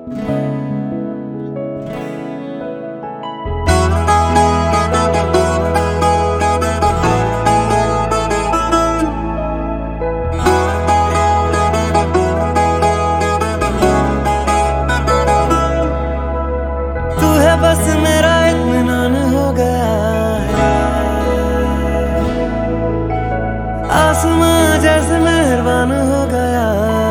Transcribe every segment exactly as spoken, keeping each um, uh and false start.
बस मेरा इत्मीनान हो गया है, आसमां जैसे मेहरबान हो गया।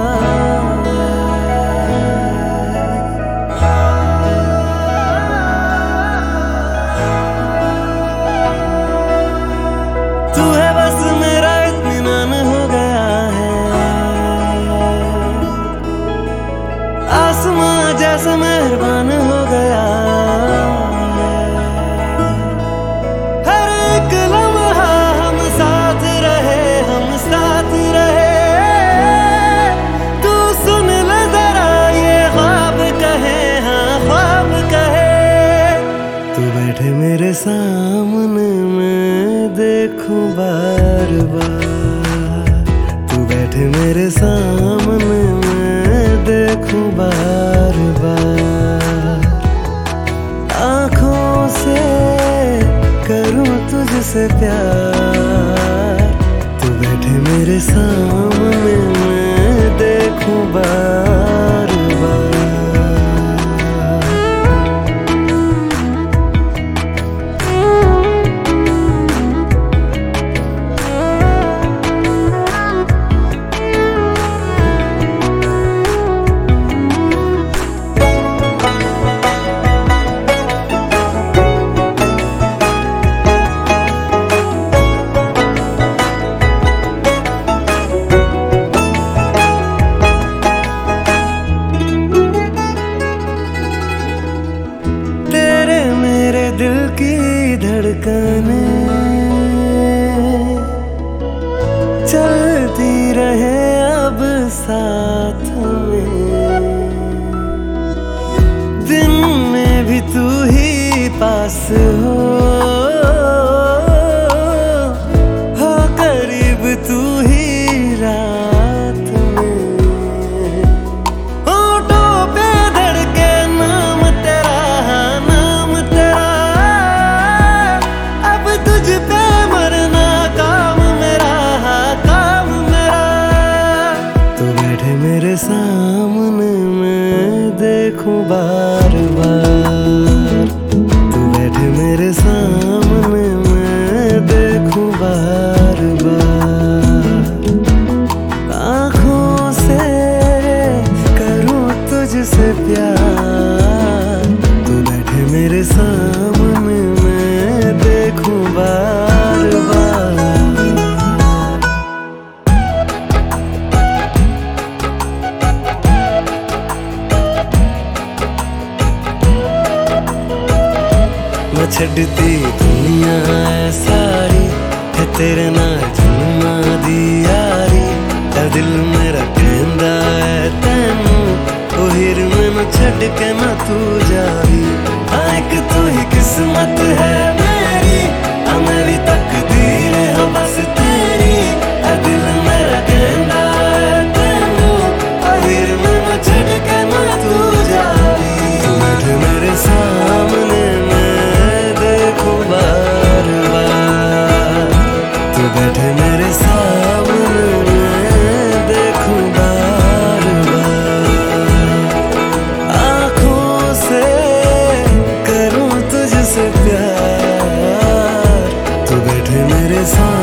तू है बस मेरा इत्मीनान हो गया है, आसमां जैसे मेहरबान हो गया। बैठे मेरे सामने मैं देखूं बार बार, तू बैठे मेरे सामने मैं देखूं बार बार। आँखों से करूं तुझसे प्यार, तू बैठे मेरे सामने मैं देखूं बार बार। दिल की धड़कनें चलती रहे अब साथ में, दिन में भी तू ही पास हो, हो करीब तू ही रात में। होठों पे धड़के नाम तेरा, नाम तेरा, अब तुझ पे मरना काम मेरा, काम मेरा। तू बैठे मेरे सामने मैं देखूं बार बार, तू बैठे मेरे सामने मैं देखूं बार बार। आँखों से करूं तुझसे प्यार, तू बैठे मेरे सामने मैं देखूं बार बार। मैं छड्डती दुनिया है सारी, है तेरे नाल जन्मा दी यारी। ऐ दिल मेरा कहंदा है तैनू, ओ हीर मैनू छड्ड के ना तू जावी। हाँ एक तू ही किस्मत है मेरी, आ मेरी तकदीर है बस तेरी। ऐ दिल मेरा कहंदा है तैनू, ओ हीर मैनू छड्ड के ना तू जावी। तू बैठे मेरे सामने बार बार, तू बैठे मेरे सामने मैं देखूं बार बार। आँखों से करूं तुझसे प्यार, तू बैठे मेरे सामने।